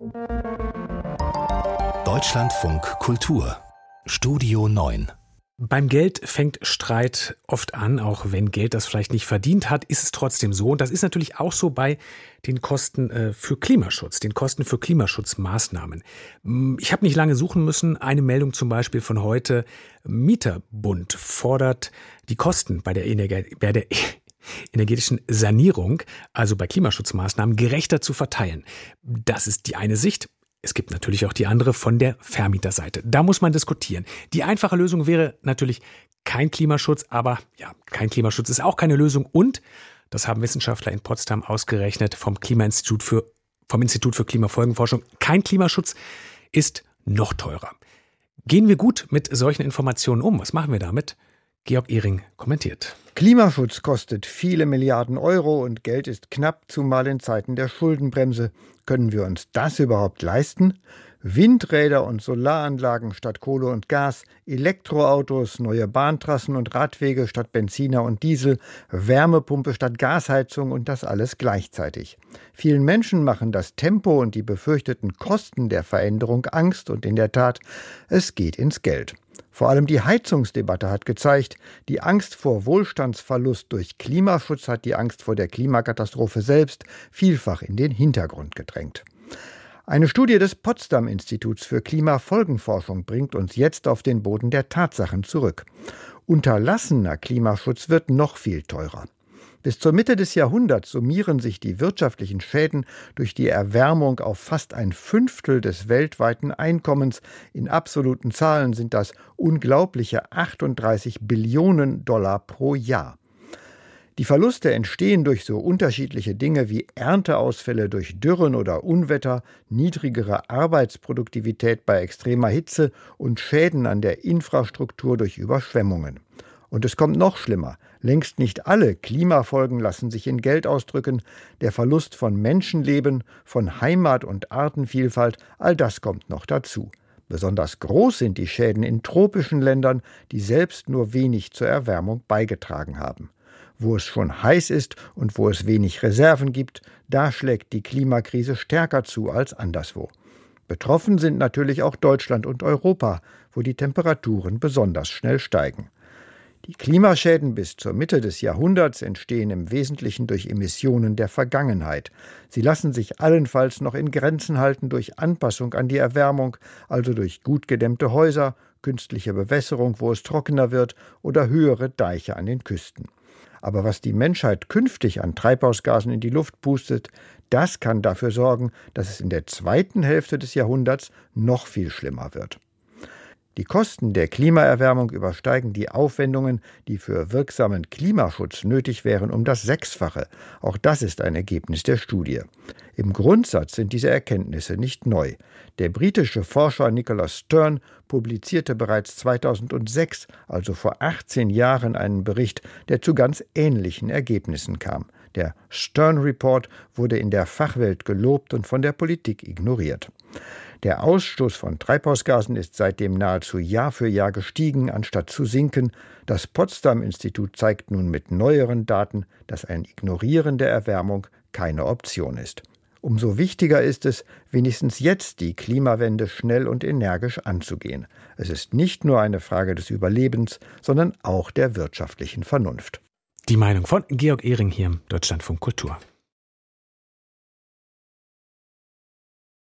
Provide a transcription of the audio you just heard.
Deutschlandfunk Kultur Studio 9. Beim Geld fängt Streit oft an, auch wenn Geld das vielleicht nicht verdient hat, ist es trotzdem so. Und das ist natürlich auch so bei den Kosten für Klimaschutz, den Kosten für Klimaschutzmaßnahmen. Ich habe nicht lange suchen müssen. Eine Meldung zum Beispiel von heute. Mieterbund fordert die Kosten bei der energetischen Sanierung, also bei Klimaschutzmaßnahmen, gerechter zu verteilen. Das ist die eine Sicht. Es gibt natürlich auch die andere von der Vermieterseite. Da muss man diskutieren. Die einfache Lösung wäre natürlich kein Klimaschutz, aber ja, kein Klimaschutz ist auch keine Lösung. Und, das haben Wissenschaftler in Potsdam ausgerechnet vom Institut für Klimafolgenforschung, kein Klimaschutz ist noch teurer. Gehen wir gut mit solchen Informationen um? Was machen wir damit? Georg Ehring kommentiert. Klimaschutz kostet viele Milliarden Euro und Geld ist knapp, zumal in Zeiten der Schuldenbremse. Können wir uns das überhaupt leisten? Windräder und Solaranlagen statt Kohle und Gas, Elektroautos, neue Bahntrassen und Radwege statt Benziner und Diesel, Wärmepumpe statt Gasheizung und das alles gleichzeitig. Vielen Menschen machen das Tempo und die befürchteten Kosten der Veränderung Angst und in der Tat, es geht ins Geld. Vor allem die Heizungsdebatte hat gezeigt, die Angst vor Wohlstandsverlust durch Klimaschutz hat die Angst vor der Klimakatastrophe selbst vielfach in den Hintergrund gedrängt. Eine Studie des Potsdam-Instituts für Klimafolgenforschung bringt uns jetzt auf den Boden der Tatsachen zurück. Unterlassener Klimaschutz wird noch viel teurer. Bis zur Mitte des Jahrhunderts summieren sich die wirtschaftlichen Schäden durch die Erwärmung auf fast 1/5 des weltweiten Einkommens. In absoluten Zahlen sind das unglaubliche 38 Billionen Dollar pro Jahr. Die Verluste entstehen durch so unterschiedliche Dinge wie Ernteausfälle durch Dürren oder Unwetter, niedrigere Arbeitsproduktivität bei extremer Hitze und Schäden an der Infrastruktur durch Überschwemmungen. Und es kommt noch schlimmer. Längst nicht alle Klimafolgen lassen sich in Geld ausdrücken. Der Verlust von Menschenleben, von Heimat und Artenvielfalt, all das kommt noch dazu. Besonders groß sind die Schäden in tropischen Ländern, die selbst nur wenig zur Erwärmung beigetragen haben. Wo es schon heiß ist und wo es wenig Reserven gibt, da schlägt die Klimakrise stärker zu als anderswo. Betroffen sind natürlich auch Deutschland und Europa, wo die Temperaturen besonders schnell steigen. Die Klimaschäden bis zur Mitte des Jahrhunderts entstehen im Wesentlichen durch Emissionen der Vergangenheit. Sie lassen sich allenfalls noch in Grenzen halten durch Anpassung an die Erwärmung, also durch gut gedämmte Häuser, künstliche Bewässerung, wo es trockener wird, oder höhere Deiche an den Küsten. Aber was die Menschheit künftig an Treibhausgasen in die Luft pustet, das kann dafür sorgen, dass es in der zweiten Hälfte des Jahrhunderts noch viel schlimmer wird. Die Kosten der Klimaerwärmung übersteigen die Aufwendungen, die für wirksamen Klimaschutz nötig wären, um das Sechsfache. Auch das ist ein Ergebnis der Studie. Im Grundsatz sind diese Erkenntnisse nicht neu. Der britische Forscher Nicholas Stern publizierte bereits 2006, also vor 18 Jahren, einen Bericht, der zu ganz ähnlichen Ergebnissen kam. Der Stern Report wurde in der Fachwelt gelobt und von der Politik ignoriert. Der Ausstoß von Treibhausgasen ist seitdem nahezu Jahr für Jahr gestiegen, anstatt zu sinken. Das Potsdam-Institut zeigt nun mit neueren Daten, dass ein Ignorieren der Erwärmung keine Option ist. Umso wichtiger ist es, wenigstens jetzt die Klimawende schnell und energisch anzugehen. Es ist nicht nur eine Frage des Überlebens, sondern auch der wirtschaftlichen Vernunft. Die Meinung von Georg Ehring hier im Deutschlandfunk Kultur.